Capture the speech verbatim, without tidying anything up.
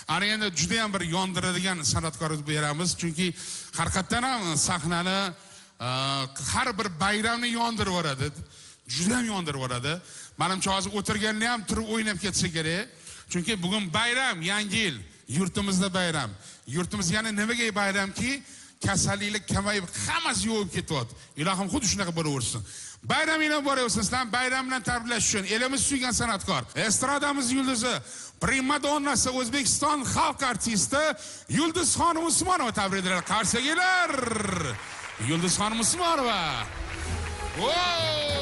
Ana endi juda ham bir yondiradigan san'atkor beramiz, chunki haqiqatan ham sahnani har bir bayramni yondirib yuboradi. Juda ham yondirib yuboradi. Menimcha hozir o'tirganda ham turib o'ynab ketsa kerak. Chunki bugun bayram, yangi yil, yurtimizda bayram. Yurtimiz yana nimaga bayramki, kasallik kamayib, hammasi yo'qib ketyapti. Ilohim xuddi shunaqa bo'laversin. Bayramingiz boraversin, sizlar bayram bilan tabriklash uchun elimiz suygan san'atkor, estradamiz yulduzi, primadonnasi, O'zbekiston xalq artisti Yulduzxonim Usmonova tabriklar. Qarshi kelinglar. Yulduzxonim Usmonova. Wow!